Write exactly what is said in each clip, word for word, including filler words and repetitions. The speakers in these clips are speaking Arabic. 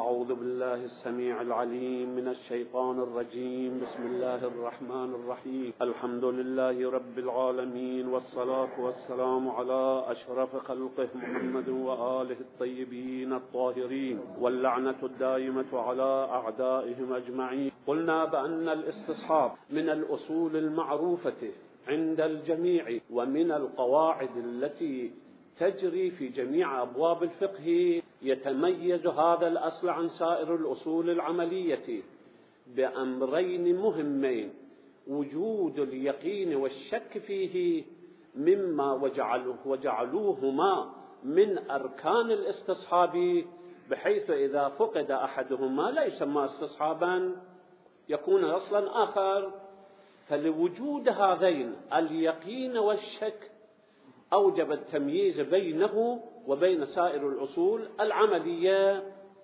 أعوذ بالله السميع العليم من الشيطان الرجيم. بسم الله الرحمن الرحيم. الحمد لله رب العالمين، والصلاة والسلام على أشرف خلقه محمد وآله الطيبين الطاهرين، واللعنة الدائمة على أعدائهم أجمعين. قلنا بأن الاستصحاب من الأصول المعروفة عند الجميع، ومن القواعد التي تجري في جميع أبواب الفقه. يتميز هذا الأصل عن سائر الأصول العملية بأمرين مهمين: وجود اليقين والشك فيه، مما وجعلوه وجعلوهما من أركان الاستصحاب، بحيث إذا فقد أحدهما لا يسمى استصحابا، يكون أصلا آخر. فلوجود هذين اليقين والشك أوجب التمييز بينه وبين سائر الأصول العملية،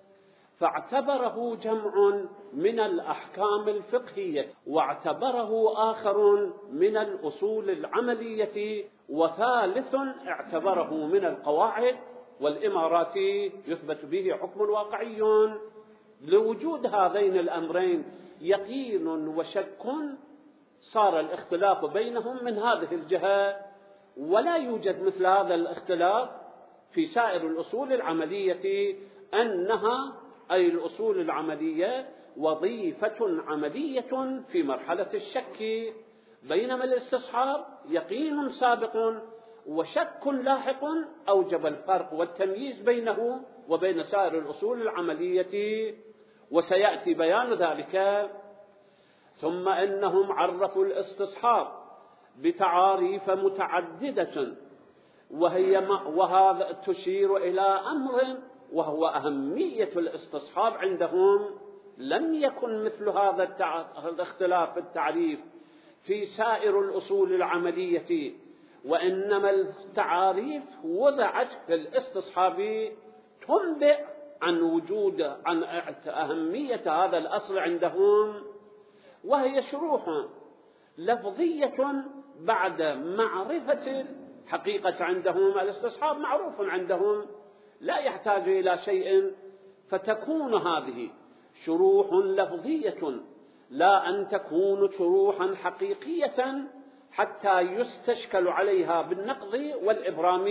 فاعتبره جمع من الأحكام الفقهية، واعتبره آخر من الأصول العملية، وثالث اعتبره من القواعد والإمارات يثبت به حكم واقعي. لوجود هذين الأمرين يقين وشك صار الاختلاف بينهم من هذه الجهة، ولا يوجد مثل هذا الاختلاف في سائر الأصول العملية، أنها أي الأصول العملية وظيفة عملية في مرحلة الشك، بينما الاستصحاب يقين سابق وشك لاحق، أوجب الفرق والتمييز بينه وبين سائر الأصول العملية، وسيأتي بيان ذلك. ثم إنهم عرفوا الاستصحاب بتعاريف متعددة، وهي وهذا تشير إلى أمر وهو أهمية الاستصحاب عندهم. لم يكن مثل هذا الاختلاف في التعريف في سائر الأصول العملية، وإنما التعاريف وضعت في الاستصحاب تنبئ عن وجود عن أهمية هذا الأصل عندهم، وهي شروح لفظية بعد معرفة حقيقة عندهم. الاستصحاب معروف عندهم لا يحتاج إلى شيء، فتكون هذه شروح لفظية لا أن تكون شروحا حقيقية حتى يستشكل عليها بالنقض والإبرام.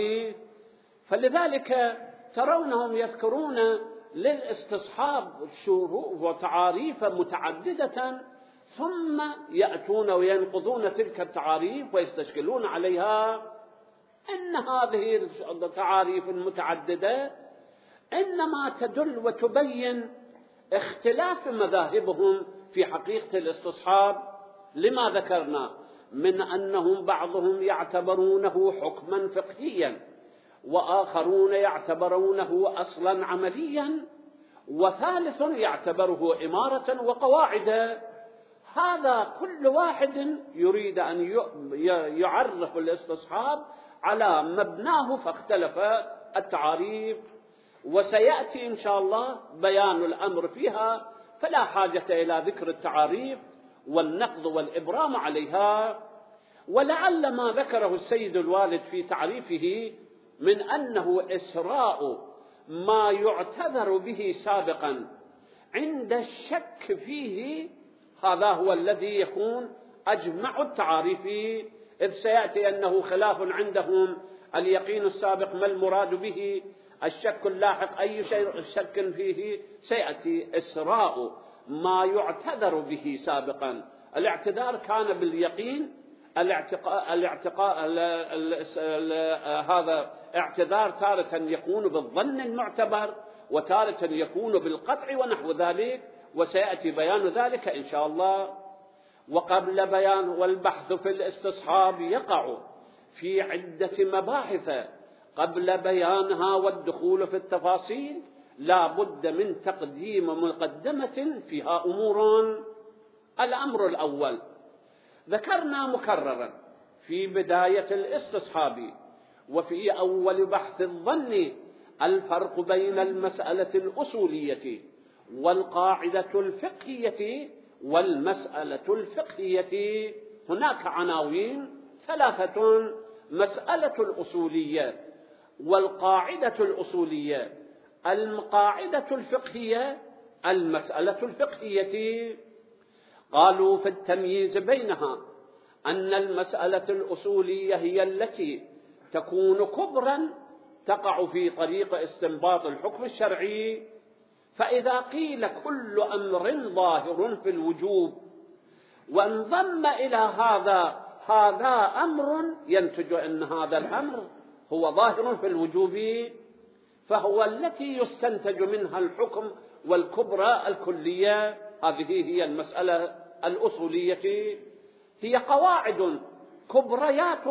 فلذلك ترونهم يذكرون للاستصحاب شروح وتعاريف متعددة، ثم يأتون وينقضون تلك التعاريف ويستشكلون عليها إن هذه التعاريف المتعددة إنما تدل وتبين اختلاف مذاهبهم في حقيقة الاستصحاب. لما ذكرنا من أنهم بعضهم يعتبرونه حكما فقهيا، وآخرون يعتبرونه أصلا عمليا، وثالث يعتبره إمارة وقواعد. هذا كل واحد يريد أن يعرف الاستصحاب على مبناه، فاختلف التعاريف، وسيأتي إن شاء الله بيان الأمر فيها، فلا حاجة إلى ذكر التعاريف والنقض والإبرام عليها. ولعل ما ذكره السيد الوالد في تعريفه من أنه إسراء ما يعتذر به سابقا عند الشك فيه، هذا هو الذي يكون أجمع التعاريف، إذ سيأتي أنه خلاف عندهم اليقين السابق ما المراد به، الشك اللاحق أي شيء شك فيه. سيأتي إسراء ما يعتذر به سابقا. الاعتذار كان باليقين، الاعتقاء الاعتقاء هذا اعتذار تارة يكون بالظن المعتبر، وتارة يكون بالقطع ونحو ذلك، وسيأتي بيان ذلك إن شاء الله. وقبل بيان والبحث في الاستصحاب يقع في عدة مباحث، قبل بيانها والدخول في التفاصيل لا بد من تقديم مقدمة فيها أمور. الأمر الأول: ذكرنا مكررا في بداية الاستصحاب وفي أول بحث الظن الفرق بين المسألة الأصولية والقاعدة الفقهية والمسألة الفقهية. هناك عناوين ثلاثة: مسألة الأصولية والقاعدة الأصولية. القاعدة الفقهية المسألة الفقهية. قالوا في التمييز بينها أن المسألة الأصولية هي التي تكون كبرا تقع في طريق استنباط الحكم الشرعي، فإذا قيل كل أمر ظاهر في الوجوب وانضم إلى هذا هذا أمر ينتج أن هذا الأمر هو ظاهر في الوجوب، فهو التي يستنتج منها الحكم والكبرى الكلية. هذه هي المسألة الأصولية، هي قواعد كبريات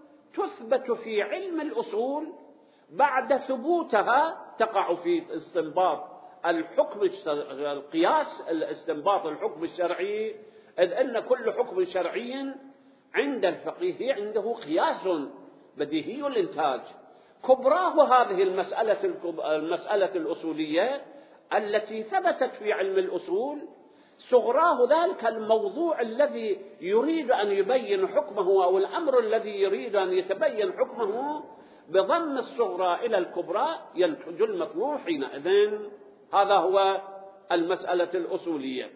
تثبت في علم الأصول، بعد ثبوتها تقع في استنباط الحكم القياس الاستنباط الحكم الشرعي، إذ أن كل حكم شرعي عند الفقيه عنده قياس بديهي الإنتاج. كبراه هذه المسألة المسألة الأصولية التي ثبتت في علم الأصول، صغراه ذلك الموضوع الذي يريد أن يبين حكمه أو الأمر الذي يريد أن يتبين حكمه، بضم الصغرى إلى الكبرى ينتج المطلوب حينئذ. هذا هو المسألة الأصولية.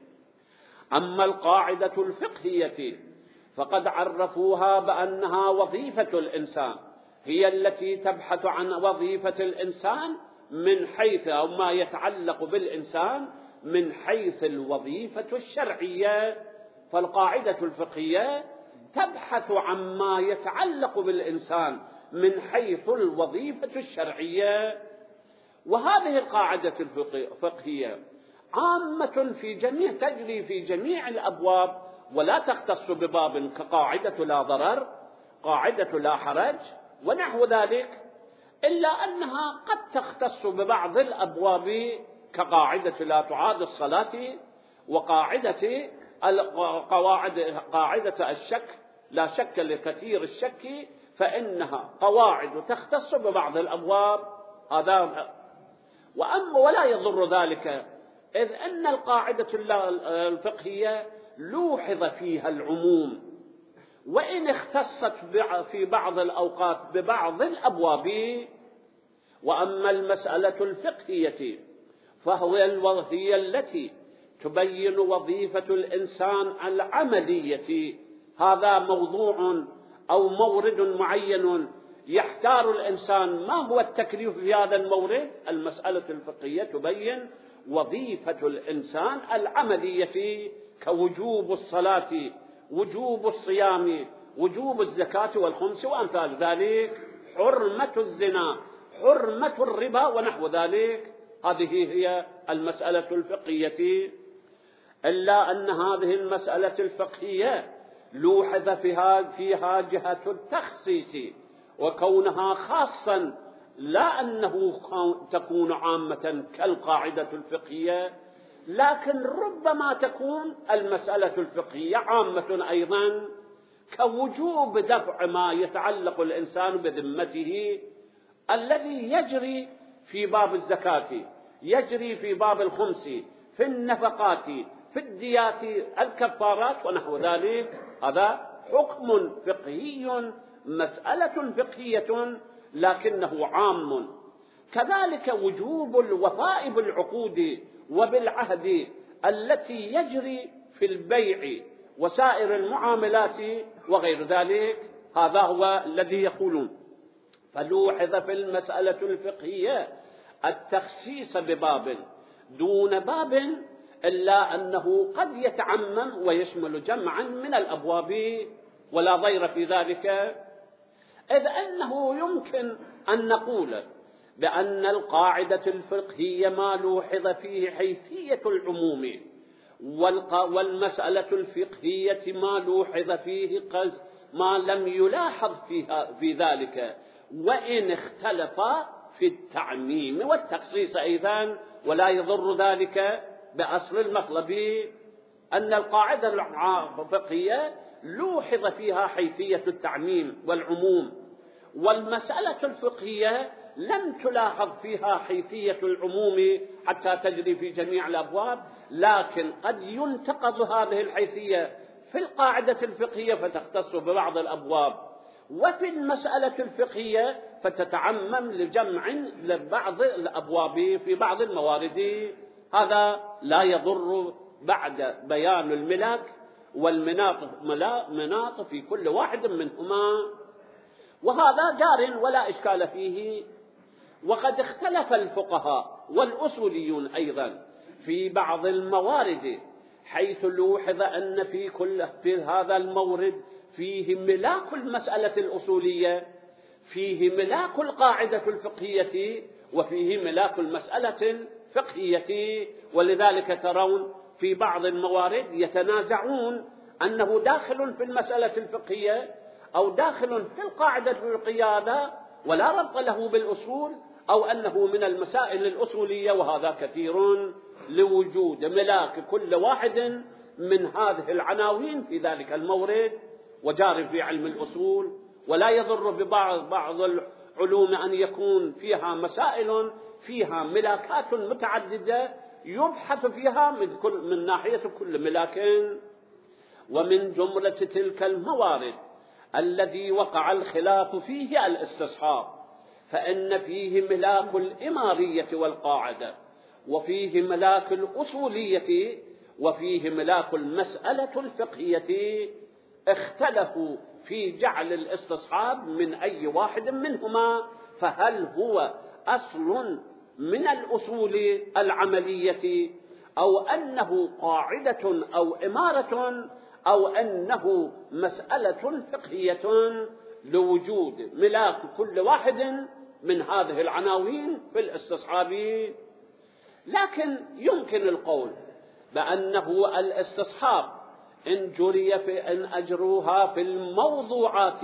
أما القاعدة الفقهية فقد عرفوها بأنها وظيفة الإنسان، هي التي تبحث عن وظيفة الإنسان من حيث أو ما يتعلق بالإنسان من حيث الوظيفة الشرعية. فالقاعدة الفقهية تبحث عما يتعلق بالإنسان من حيث الوظيفة الشرعية. وهذه القاعدة الفقهية عامة في جميع تجري في جميع الأبواب، ولا تختص بباب كقاعدة لا ضرر، قاعدة لا حرج ونحو ذلك، إلا أنها قد تختص ببعض الأبواب كقاعدة لا تعاد الصلاة، وقاعدة القواعد قاعدة الشك لا شك لكثير الشك، فإنها قواعد تختص ببعض الأبواب. هذا وأما ولا يضر ذلك، إذ أن القاعدة الفقهية لوحظ فيها العموم، وإن اختصت في بعض الأوقات ببعض الأبواب. وأما المسألة الفقهية فهي التي تبين وظيفة الإنسان العملية. هذا موضوع أو مورد معين يحتار الإنسان ما هو التكليف في هذا المورد. المسألة الفقهية تبين وظيفة الإنسان العملية كوجوب الصلاة، وجوب الصيام، وجوب الزكاة والخمس وأمثال ذلك، حرمة الزنا، حرمة الربا ونحو ذلك. هذه هي المسألة الفقهية. إلا أن هذه المسألة الفقهية لوحظ فيها, فيها جهة التخصيص، وكونها خاصا لا أنه تكون عامة كالقاعدة الفقهية، لكن ربما تكون المسألة الفقهية عامة أيضا، كوجوب دفع ما يتعلق الإنسان بذمته الذي يجري في باب الزكاة، يجري في باب الخمس، في النفقات، في الديات، الكفارات ونحو ذلك. هذا حكم فقهي، مسألة فقهية لكنه عام. كذلك وجوب الوفاء بالعقود وبالعهد التي يجري في البيع وسائر المعاملات وغير ذلك. هذا هو الذي يقولون. فلوحظ في المسألة الفقهية التخصيص بباب دون باب، إلا أنه قد يتعمم ويشمل جمعا من الأبواب، ولا ضير في ذلك، إذ أنه يمكن أن نقول بأن القاعدة الفقهية ما لوحظ فيه حيثية العموم، والمسألة الفقهية ما لوحظ فيه قز ما لم يلاحظ فيها في ذلك، وإن اختلف في التعميم والتخصيص أيضا، ولا يضر ذلك بأصل المطلب. أن القاعدة الفقهية لوحظ فيها حيثية التعميم والعموم، والمسألة الفقهية لم تلاحظ فيها حيثية العموم حتى تجري في جميع الأبواب، لكن قد ينتقض هذه الحيثية في القاعدة الفقهية فتختص ببعض الأبواب، وفي المسألة الفقهية فتتعمم لجمع لبعض الأبواب في بعض الموارد. هذا لا يضر بعد بيان الملاك والمناط مناط في كل واحد منهما، وهذا جار ولا إشكال فيه. وقد اختلف الفقهاء والأصوليون أيضا في بعض الموارد، حيث لوحظ أن في كل في هذا المورد فيه ملاك المسألة الأصولية، فيه ملاك القاعدة الفقهية، وفيه ملاك المسألة الفقهية. ولذلك ترون في بعض الموارد يتنازعون أنه داخل في المسألة الفقهية أو داخل في القاعدة الفقهية هذا ولا ربط له بالأصول، أو أنه من المسائل الأصولية، وهذا كثير لوجود ملاك كل واحد من هذه العناوين في ذلك المورد، وجار في علم الأصول. ولا يضر ببعض بعض العلوم أن يكون فيها مسائل فيها ملاكات متعددة يبحث فيها من كل من ناحية كل ملاك. ومن جملة تلك الموارد الذي وقع الخلاف فيه الاستصحاب، فإن فيه ملاك الإمارية والقاعدة، وفيه ملاك الأصولية، وفيه ملاك المسألة الفقهية. اختلفوا في جعل الاستصحاب من أي واحد منهما، فهل هو أصل من الأصول العملية، أو أنه قاعدة أو إمارة، أو أنه مسألة فقهية لوجود ملاك كل واحد من هذه العناوين في الاستصحاب. لكن يمكن القول بأنه الاستصحاب إن جري في إن أجروها في الموضوعات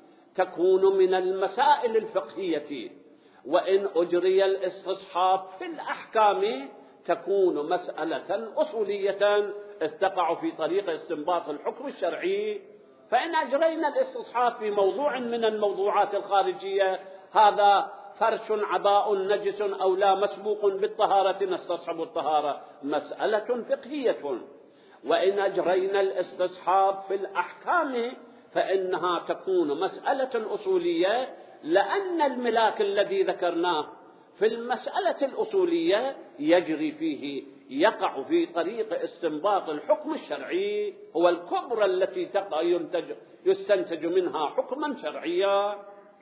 تكون من المسائل الفقهية، وإن أجري الاستصحاب في الأحكام تكون مسألة أصولية إذ تقع في طريق استنباط الحكم الشرعي. فإن أجرينا الاستصحاب في موضوع من الموضوعات الخارجية، هذا فرش عباء نجس أو لا مسبوق بالطهارة نستصحب الطهارة، مسألة فقهية. وإن أجرينا الاستصحاب في الأحكام فإنها تكون مسألة أصولية، لأن الملاك الذي ذكرناه في المسألة الأصولية يجري فيه يقع في طريق استنباط الحكم الشرعي، هو الكبرى التي ينتج يستنتج منها حكما شرعيا.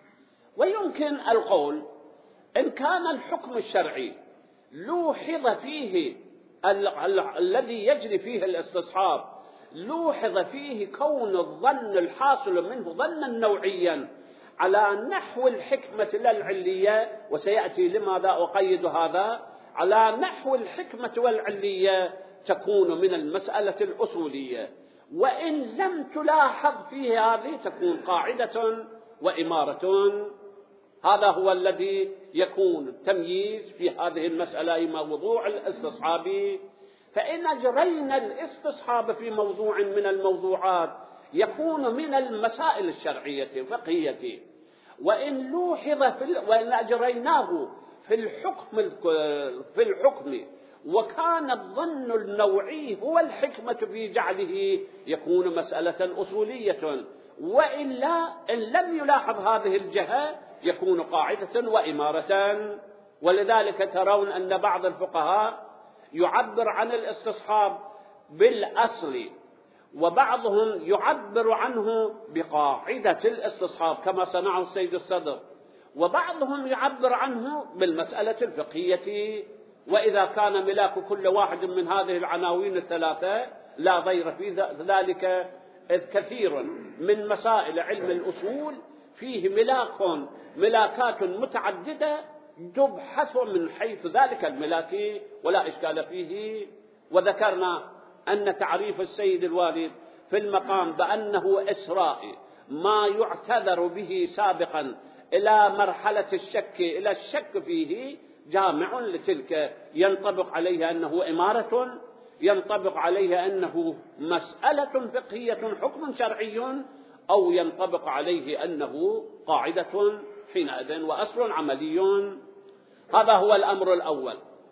ويمكن القول إن كان الحكم الشرعي لوحظ فيه ال ال الذي يجري فيه الاستصحاب لوحظ فيه كون الظن الحاصل منه ظنا نوعيا على نحو الحكمة لا العلية، وسيأتي لماذا أقيد هذا، على نحو الحكمة والعلية تكون من المسألة الأصولية. وإن لم تلاحظ فيه هذه تكون قاعدة وإمارة. هذا هو الذي يكون التمييز في هذه المسألة موضوع الاستصحاب. فإن أجرينا الاستصحاب في موضوع من الموضوعات يكون من المسائل الشرعية الفقهية. وإن لوحظ في وإن أجريناه في الحكم في الحكم وكان الظن النوعي هو الحكمة في جعله يكون مسألة أصولية. وإلا إن لم يلاحظ هذه الجهة يكون قاعدة وإمارة. ولذلك ترون أن بعض الفقهاء يعبر عن الاستصحاب بالأصل، وبعضهم يعبر عنه بقاعدة الاستصحاب كما صنعه السيد الصدر، وبعضهم يعبر عنه بالمسألة الفقهية. وإذا كان ملاك كل واحد من هذه العناوين الثلاثة لا ضير في ذلك، إذ كثير من مسائل علم الأصول فيه ملاك ملاكات متعددة تبحث من حيث ذلك الملاك ولا إشكال فيه. وذكرنا أن تعريف السيد الوالد في المقام بأنه إسراء ما يعتذر به سابقا إلى مرحلة الشك إلى الشك فيه جامع لتلك، ينطبق عليه أنه إمارة، ينطبق عليه أنه مسألة فقهية حكم شرعي، أو ينطبق عليه أنه قاعدة حينئذ وأصل عملي. هذا هو الأمر الأول.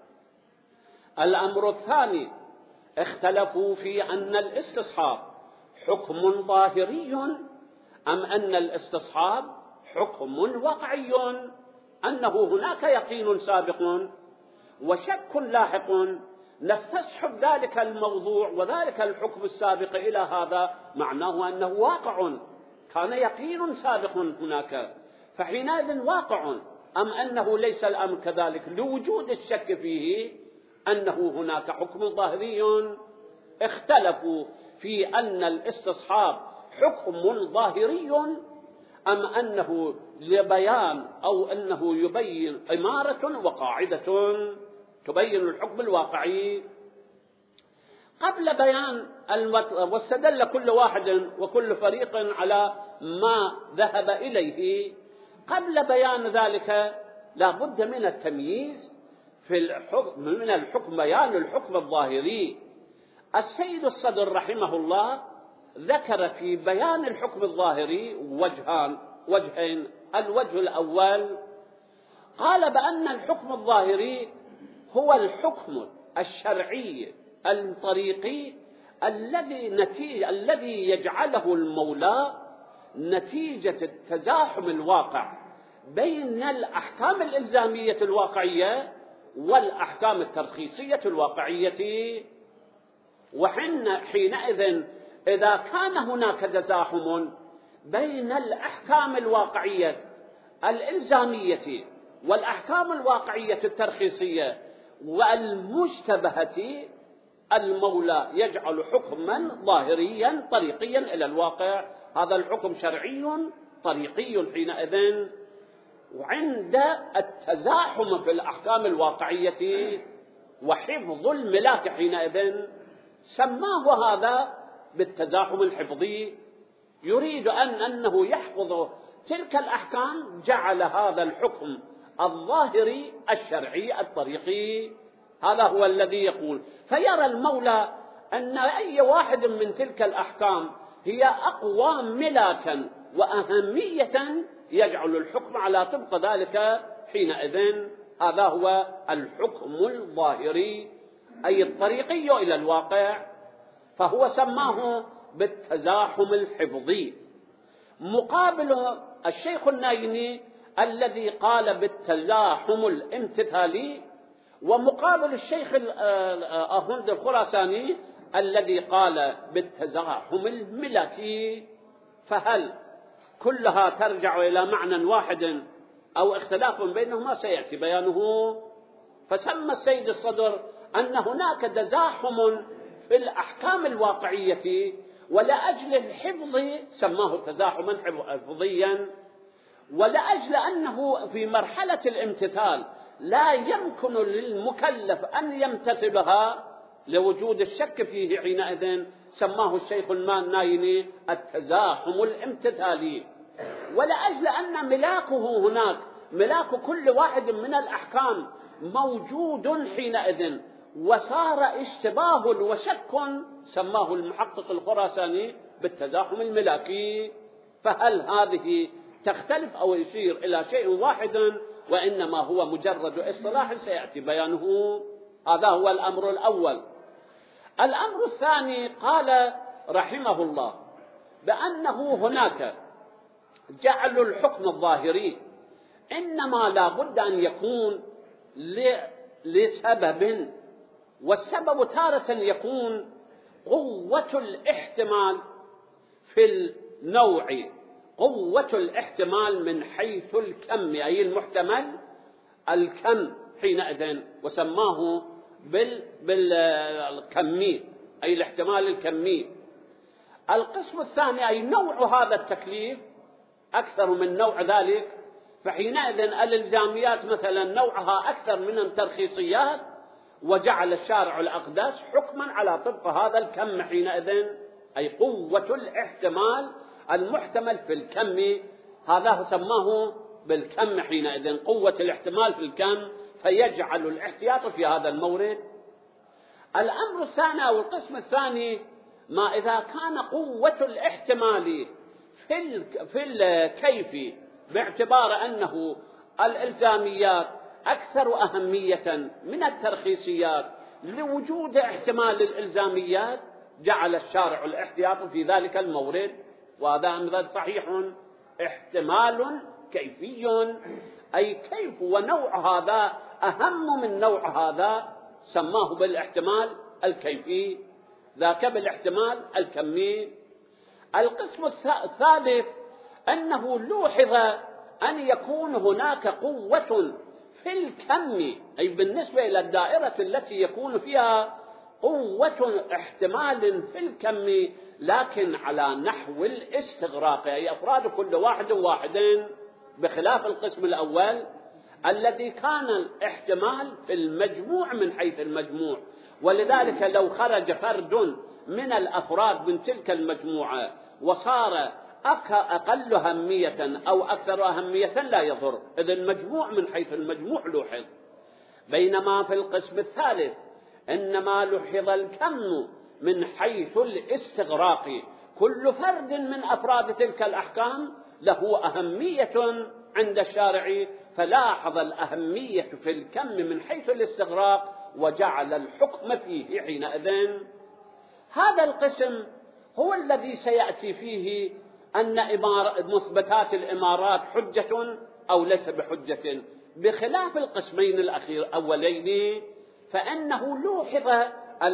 الأمر الثاني اختلفوا في أن الاستصحاب حكم ظاهري أم أن الاستصحاب حكم واقعي أنه هناك يقين سابق وشك لاحق نستصحب ذلك الموضوع وذلك الحكم السابق إلى هذا، معناه أنه واقع، كان يقين سابق هناك فحينئذ واقع. أم أنه ليس الأمر كذلك لوجود الشك فيه، أنه هناك حكم ظاهري. اختلفوا في أن الاستصحاب حكم ظاهري أم أنه لبيان أو أنه يبين إمارة وقاعدة تبين الحكم الواقعي. قبل بيان واستدل كل واحد وكل فريق على ما ذهب إليه، قبل بيان ذلك لا بد من التمييز في الحكم من الحكم، بيان الحكم الظاهري. السيد الصدر رحمه الله ذكر في بيان الحكم الظاهري وجهان وجهين. الوجه الأول قال بأن الحكم الظاهري هو الحكم الشرعي الطريقي الذي نتيجة الذي يجعله المولى نتيجة التزاحم الواقع بين الأحكام الإلزامية الواقعية والأحكام الترخيصية الواقعية. وحين حينئذ إذا كان هناك تزاحم بين الأحكام الواقعية الإلزامية والأحكام الواقعية الترخيصية والمشتبهة، المولى يجعل حكما ظاهريا طريقيا إلى الواقع، هذا الحكم شرعي طريقي حينئذ. وعند التزاحم في الأحكام الواقعية وحفظ الملاك حينئذ سماه هذا بالتزاحم الحفظي، يريد أن أنه يحفظ تلك الأحكام، جعل هذا الحكم الظاهري الشرعي الطريقي. هذا هو الذي يقول، فيرى المولى أن أي واحد من تلك الأحكام هي أقوى ملاكا وأهمية يجعل الحكم على طبق ذلك حينئذ. هذا هو الحكم الظاهري أي الطريقي إلى الواقع، فهو سماه بالتزاحم الحفظي. مقابل الشيخ النايني الذي قال بالتزاحم الامتثالي، ومقابل الشيخ أهند الخراساني الذي قال بالتزاحم الملكي. فهل كلها ترجع إلى معنى واحد أو اختلاف بينهما؟ سيأتي بيانه. فسمى السيد الصدر أن هناك تزاحم في الأحكام الواقعية، ولأجل الحفظ سماه تزاحما حفظيا، ولأجل أنه في مرحلة الامتثال لا يمكن للمكلف أن يمتثلها لوجود الشك فيه حينئذ سماه الشيخ النايني التزاحم الامتثالي. ولأجل أن ملاكه هناك ملاك كل واحد من الأحكام موجود حينئذ وصار اشتباه وشك سماه المحقق الخراساني بالتزاحم الملاكي. فهل هذه تختلف أو يشير إلى شيء واحد وإنما هو مجرد اصطلاح سيأتي بيانه؟ هذا هو الأمر الأول. الأمر الثاني قال رحمه الله بأنه هناك جعل الحكم الظاهري إنما لا بد أن يكون لسبب، والسبب تارة يكون قوة الاحتمال في النوع، قوة الاحتمال من حيث الكم أي المحتمل الكم حينئذ، وسماه بال بالكمي أي الاحتمال الكمي. القسم الثاني أي نوع هذا التكليف أكثر من نوع ذلك، فحينئذ الإلزاميات مثلا نوعها أكثر من الترخيصيات، وجعل الشارع الأقدس حكما على طبق هذا الكم حينئذ، أي قوة الاحتمال المحتمل في الكم، هذا سماه بالكم حينئذ، قوة الاحتمال في الكم، فيجعل الاحتياط في هذا المورد. الأمر الثاني أو القسم الثاني ما إذا كان قوة الاحتمال في في الكيف باعتبار أنه الإلزاميات أكثر أهمية من الترخيصيات لوجود احتمال الإلزاميات، جعل الشارع الاحتياط في ذلك المورد. وهذا مثل صحيح احتمال كيفي، أي كيف ونوع هذا أهم من نوع هذا، سماه بالاحتمال الكيفي، ذاك بالاحتمال الكمي. القسم الثالث أنه لوحظ أن يكون هناك قوة في الكم، أي بالنسبة إلى الدائرة التي يكون فيها قوة احتمال في الكم، لكن على نحو الاستغراق، أي أفراد كل واحد واحد، بخلاف القسم الأول الذي كان الاحتمال في المجموع من حيث المجموع. ولذلك لو خرج فرد من الأفراد من تلك المجموعة وصار أقل أهمية أو أكثر أهمية لا يضر، إذن المجموع من حيث المجموع لوحظ. بينما في القسم الثالث إنما لوحظ الكم من حيث الاستغراق، كل فرد من أفراد تلك الأحكام له أهمية عند الشارع، فلاحظ الأهمية في الكم من حيث الاستغراق وجعل الحكم فيه حينئذ. هذا القسم هو الذي سيأتي فيه أن مثبتات الإمارات حجة أو ليس بحجة، بخلاف القسمين الأخير الأولين فإنه لوحظ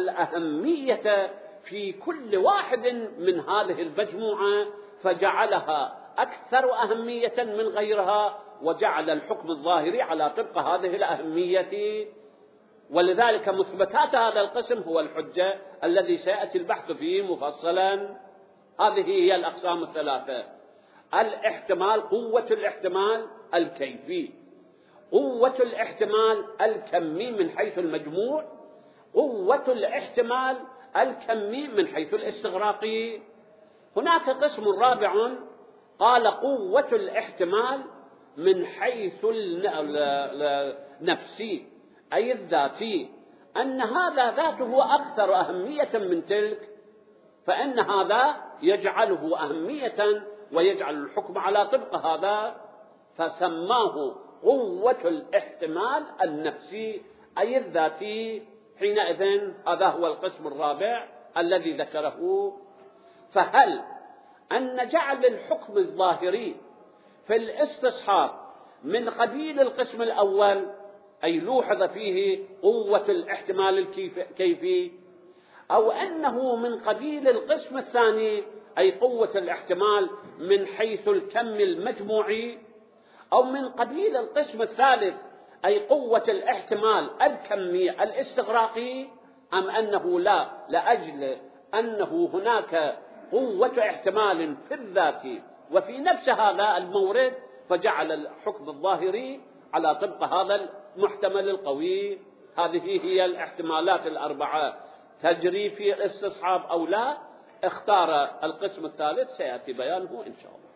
الأهمية في كل واحد من هذه المجموعة فجعلها أكثر أهمية من غيرها، وجعل الحكم الظاهري على طبق هذه الأهمية. ولذلك مثبتات هذا القسم هو الحجة الذي سيأتي البحث فيه مفصلا. هذه هي الأقسام الثلاثة: الاحتمال، قوة الاحتمال الكيفي، قوة الاحتمال الكمي من حيث المجموع، قوة الاحتمال الكمي من حيث الاستغراقي. هناك قسم رابع قال قوة الاحتمال من حيث النفسي أي الذاتي، أن هذا ذاته أكثر أهمية من تلك، فإن هذا يجعله أهمية ويجعل الحكم على طبق هذا، فسماه قوة الاحتمال النفسي أي الذاتي. حينئذ هذا هو القسم الرابع الذي ذكره. فهل أن جعل الحكم الظاهري في الاستصحاب من قبيل القسم الأول، أي لوحظ فيه قوة الاحتمال الكيفي، أو أنه من قبيل القسم الثاني أي قوة الاحتمال من حيث الكم المجموعي، أو من قبيل القسم الثالث أي قوة الاحتمال الكمي الاستغراقي، أم أنه لا، لأجل أنه هناك قوة احتمال في الذات وفي نفس هذا المورد فجعل الحكم الظاهري على طبق هذا المحتمل القوي. هذه هي الاحتمالات الأربعة، تجري في الاستصحاب أو لا. اختار القسم الثالث سيأتي بيانه إن شاء الله.